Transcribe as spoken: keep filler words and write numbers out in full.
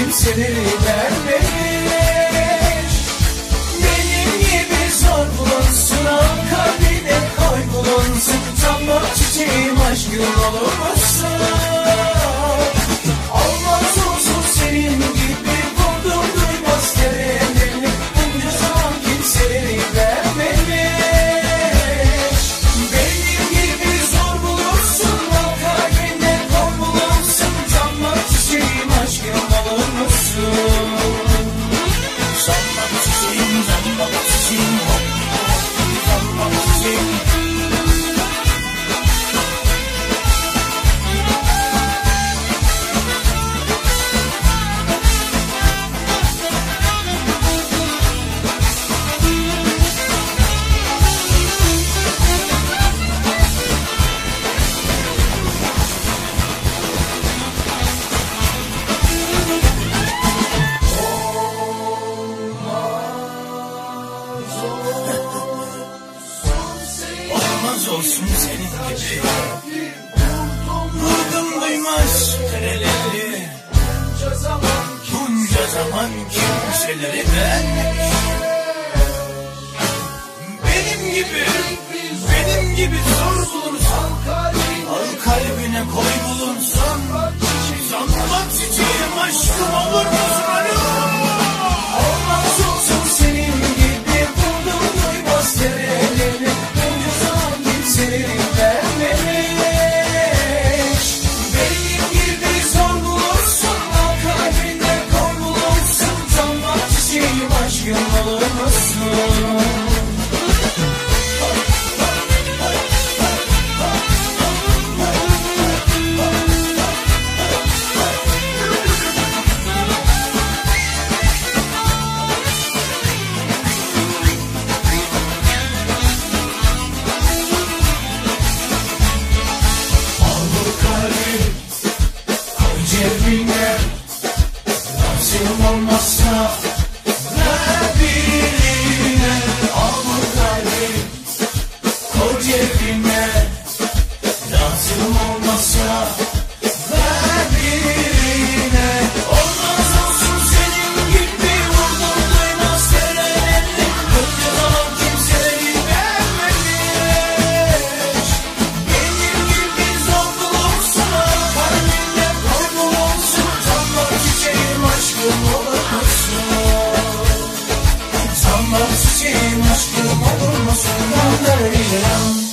kimseleri vermemiş. Benim gibi zor bulunsun, al kalbine koy bulunsun. Sanma çiçeğim aşkım olur musun? Olmaz olsun senin gibi buldum duymaz terenlerini. Bunca zaman kimseleri vermemiş. Benim gibi zor bulursun, al kalbine koy bulunsun. Sanma çiçeğim aşkım olur musun? Sanma çiçeğim, sanma çiçeğim, hop sanma çiçeğim. Olmaz olsun senin gibi vurdum duymaz tereleri. Bunca zaman kimseleri beğenmemiş. Benim gibi, benim gibi zor bulunsan, al kalbine koy bulunsan. Sanma çiçeğim aşkım olur musun alo? Olmaz olsun senin gibi buldum duymaz tereleri. Bunca zaman kimseleri vermemiş. Benim gibi zor bulursun, al kalbine koy bulunsun. Sanma çiçeğim aşkım olur musun? Cebine nasip olmazsa ver birine. Al bu kalbi koy cebine. Nasip olmazsa ver birine. Olmaz olsun senin gibi vurdum duymaz terenlerini. Bunca zaman kimseleri vermemiş. Benim gibi zor bulursun, al kalbine koy bulunsun. Sanma çiçeğim aşkım olur musun? Sanma çiçeğim aşkım olur musun?